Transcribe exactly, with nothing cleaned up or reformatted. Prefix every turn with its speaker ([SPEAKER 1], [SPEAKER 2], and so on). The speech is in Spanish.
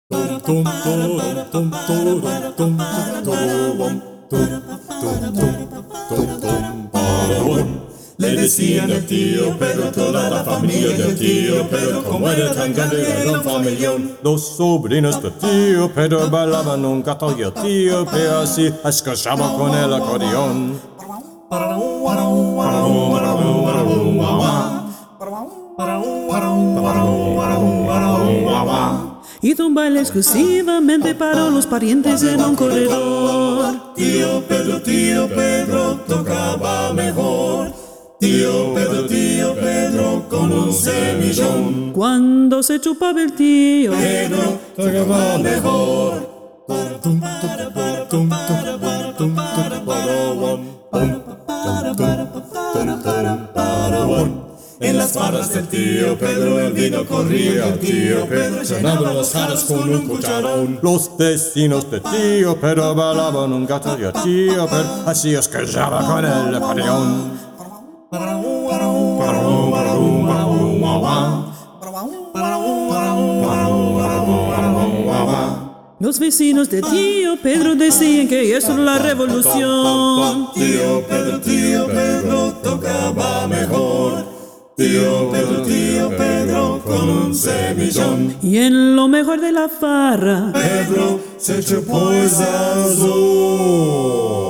[SPEAKER 1] Tum, turum, tum, turum, tum, turum, tum, tum, tum, tum, tum, parum. Le decían al tío Pedro, toda la familia del tío Pedro, como era tan grande el gran familión.
[SPEAKER 2] Los sobrinos del tío Pedro bailaban un gato y el tío Pedro así escuchaba con el acordeón.
[SPEAKER 3] Hizo un baile exclusivamente para los parientes en un corredor.
[SPEAKER 1] Tío Pedro, tío Pedro tocaba mejor. Tío Pedro, tío Pedro con un semillón.
[SPEAKER 3] Cuando se chupaba el tío
[SPEAKER 1] Pedro tocaba mejor. En las manos del tío Pedro el vino corría. El tío Pedro llenando las jarras con un cucharón.
[SPEAKER 2] Los vecinos de tío Pedro bailaban un gato y el tío Pedro así escuchaba con el acordeón.
[SPEAKER 3] Los vecinos de tío Pedro decían que eso era la revolución.
[SPEAKER 1] Tío Pedro, tío Pedro tocaba mejor. Tío Pedro, tío Pedro con un semillón.
[SPEAKER 3] Y en lo mejor de la farra
[SPEAKER 1] Pedro se chupó esa azul.